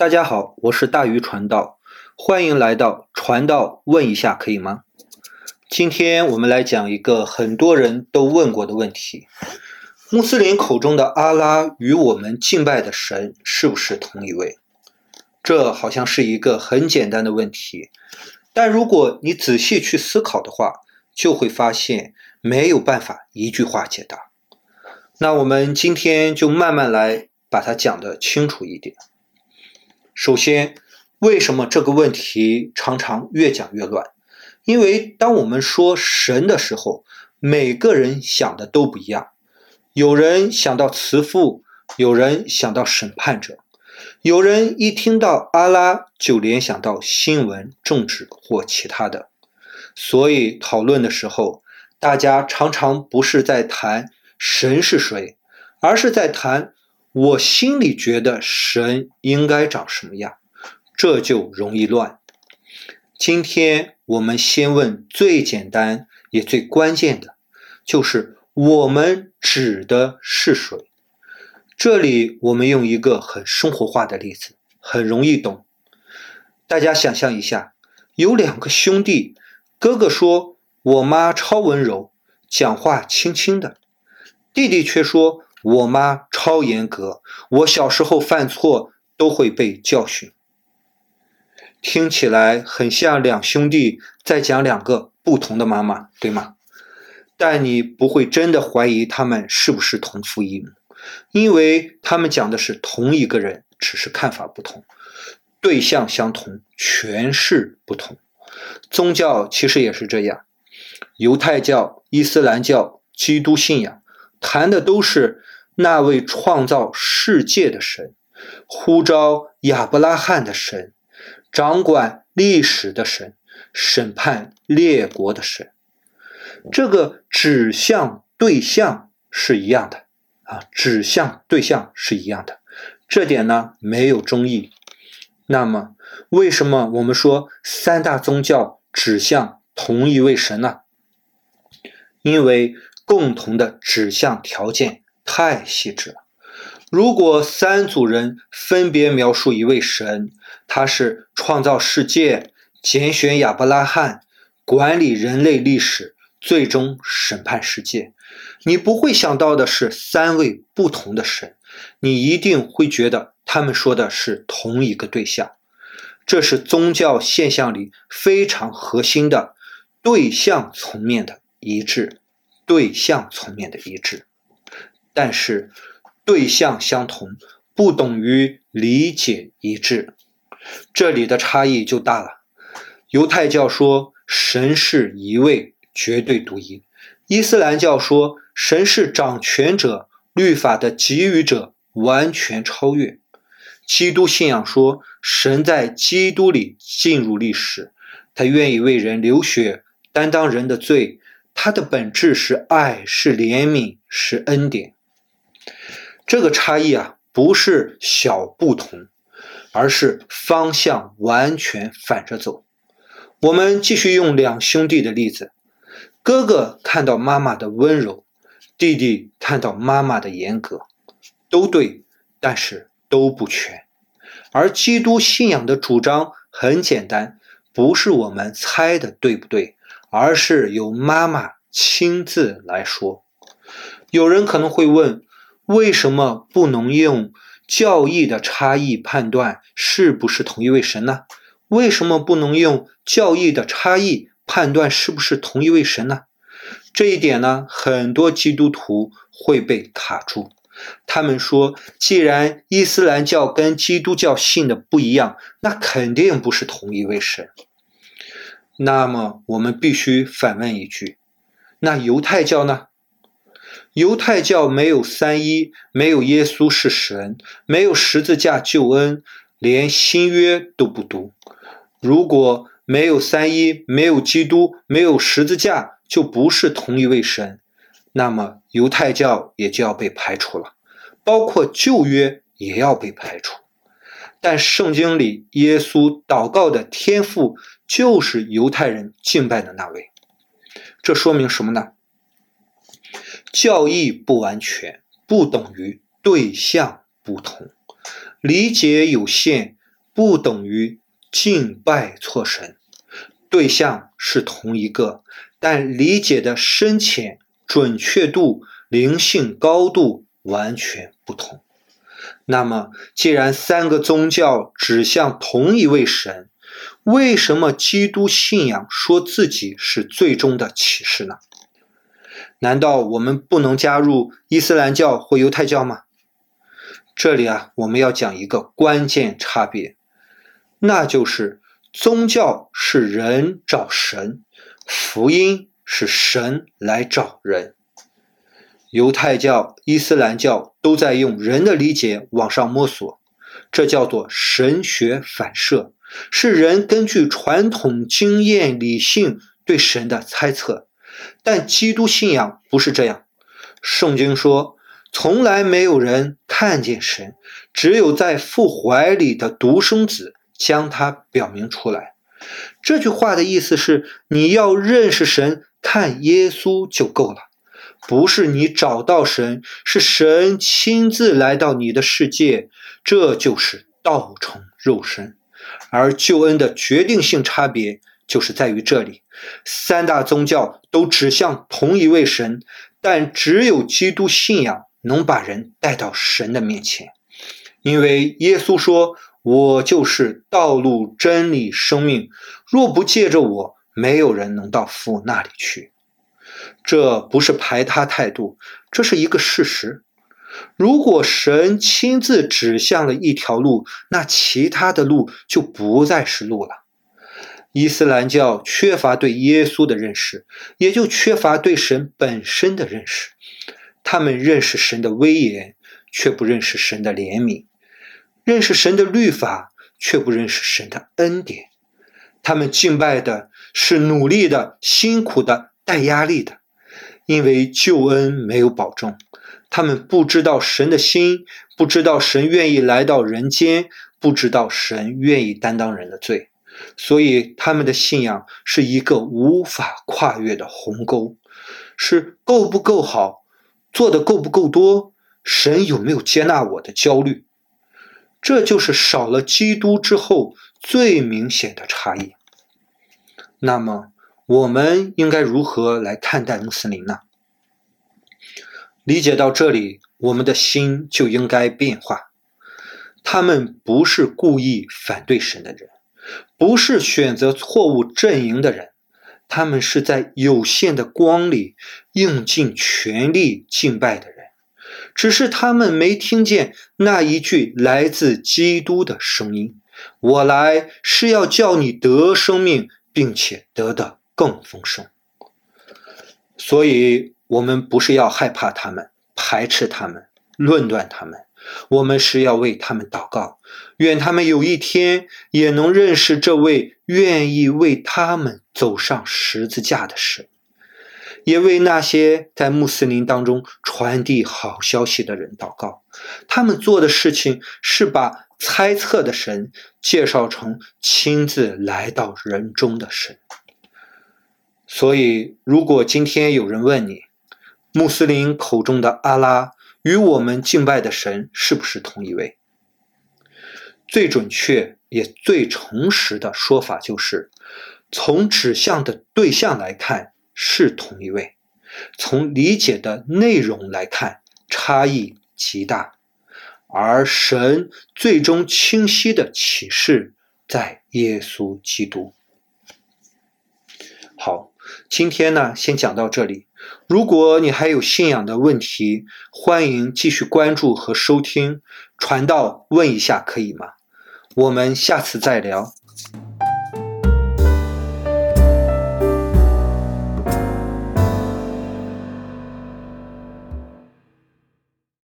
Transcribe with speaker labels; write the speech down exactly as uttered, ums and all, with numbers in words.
Speaker 1: 大家好，我是大鱼传道，欢迎来到传道问一下可以吗？今天我们来讲一个很多人都问过的问题：穆斯林口中的阿拉与我们敬拜的神是不是同一位？这好像是一个很简单的问题，但如果你仔细去思考的话，就会发现没有办法一句话解答。那我们今天就慢慢来把它讲得清楚一点。首先，为什么这个问题常常越讲越乱？因为当我们说神的时候，每个人想的都不一样。有人想到慈父，有人想到审判者，有人一听到阿拉就联想到新闻、政治或其他的。所以讨论的时候，大家常常不是在谈神是谁，而是在谈我心里觉得神应该长什么样，这就容易乱。今天我们先问最简单也最关键的，就是我们指的是谁？这里我们用一个很生活化的例子，很容易懂。大家想象一下，有两个兄弟，哥哥说我妈超温柔，讲话轻轻的，弟弟却说我妈超严格，我小时候犯错都会被教训。听起来很像两兄弟在讲两个不同的妈妈，对吗？但你不会真的怀疑他们是不是同父异母，因为他们讲的是同一个人，只是看法不同，对象相同，诠释不同。宗教其实也是这样，犹太教、伊斯兰教、基督信仰谈的都是那位创造世界的神，呼召亚伯拉罕的神，掌管历史的神，审判列国的神。这个指向对象是一样的啊，指向对象是一样的，这点呢没有争议。那么为什么我们说三大宗教指向同一位神呢？因为共同的指向条件太细致了。如果三组人分别描述一位神，他是创造世界、拣选亚伯拉罕、管理人类历史、最终审判世界，你不会想到的是三位不同的神，你一定会觉得他们说的是同一个对象。这是宗教现象里非常核心的对象层面的一致，对象层面的一致。但是对象相同不等于理解一致，这里的差异就大了。犹太教说神是一位，绝对独一；伊斯兰教说神是掌权者，律法的给予者，完全超越。基督信仰说神在基督里进入历史，他愿意为人流血，担当人的罪，他的本质是爱，是怜悯，是恩典。这个差异啊，不是小不同，而是方向完全反着走。我们继续用两兄弟的例子，哥哥看到妈妈的温柔，弟弟看到妈妈的严格，都对，但是都不全。而基督信仰的主张很简单，不是我们猜的对不对，而是由妈妈亲自来说。有人可能会问，为什么不能用教义的差异判断是不是同一位神呢？为什么不能用教义的差异判断是不是同一位神呢？这一点呢，很多基督徒会被卡住。他们说，既然伊斯兰教跟基督教信的不一样，那肯定不是同一位神。那么我们必须反问一句，那犹太教呢？犹太教没有三一，没有耶稣是神，没有十字架救恩，连新约都不读。如果没有三一，没有基督，没有十字架，就不是同一位神，那么犹太教也就要被排除了，包括旧约也要被排除。但圣经里耶稣祷告的天父就是犹太人敬拜的那位。这说明什么呢？教义不完全不等于对象不同，理解有限不等于敬拜错神，对象是同一个，但理解的深浅、准确度、灵性高度完全不同。那么，既然三个宗教指向同一位神，为什么基督信仰说自己是最终的启示呢？难道我们不能加入伊斯兰教或犹太教吗？这里啊，我们要讲一个关键差别，那就是宗教是人找神，福音是神来找人。犹太教、伊斯兰教都在用人的理解往上摸索，这叫做神学反射，是人根据传统经验理性对神的猜测。但基督信仰不是这样，圣经说从来没有人看见神，只有在父怀里的独生子将他表明出来。这句话的意思是，你要认识神，看耶稣就够了，不是你找到神，是神亲自来到你的世界，这就是道成肉身。而救恩的决定性差别就是在于这里，三大宗教都指向同一位神，但只有基督信仰能把人带到神的面前。因为耶稣说，我就是道路、真理、生命，若不借着我，没有人能到父那里去。这不是排他态度，这是一个事实。如果神亲自指向了一条路，那其他的路就不再是路了。伊斯兰教缺乏对耶稣的认识，也就缺乏对神本身的认识。他们认识神的威严，却不认识神的怜悯；认识神的律法，却不认识神的恩典。他们敬拜的是努力的、辛苦的、带压力的，因为救恩没有保证。他们不知道神的心，不知道神愿意来到人间，不知道神愿意担当人的罪，所以他们的信仰是一个无法跨越的鸿沟，是够不够好，做的够不够多，神有没有接纳我的焦虑。这就是少了基督之后最明显的差异。那么我们应该如何来看待穆斯林呢？理解到这里，我们的心就应该变化。他们不是故意反对神的人，不是选择错误阵营的人，他们是在有限的光里用尽全力敬拜的人，只是他们没听见那一句来自基督的声音，我来是要叫你得生命，并且得的更丰盛。所以我们不是要害怕他们、排斥他们、论断他们，我们是要为他们祷告，愿他们有一天也能认识这位愿意为他们走上十字架的神，也为那些在穆斯林当中传递好消息的人祷告。他们做的事情是把猜测的神介绍成亲自来到人中的神。所以如果今天有人问你，穆斯林口中的阿拉与我们敬拜的神是不是同一位？最准确也最诚实的说法就是，从指向的对象来看是同一位，从理解的内容来看差异极大，而神最终清晰的启示在耶稣基督。好，今天呢，先讲到这里。如果你还有信仰的问题，欢迎继续关注和收听传道问一下可以吗？我们下次再聊。